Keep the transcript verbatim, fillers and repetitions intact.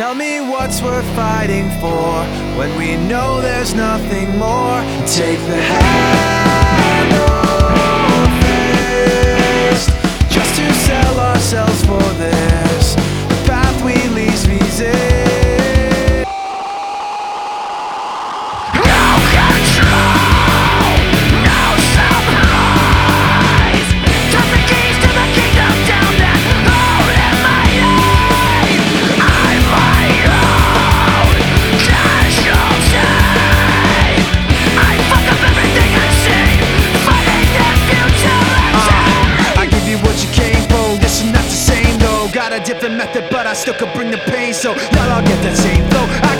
Tell me what's worth fighting for when we know there's nothing more. Take the hand or fist, just to sell ourselves for this. The path we least resist. Got a different method, but I still could bring the pain. So y'all all get the same flow.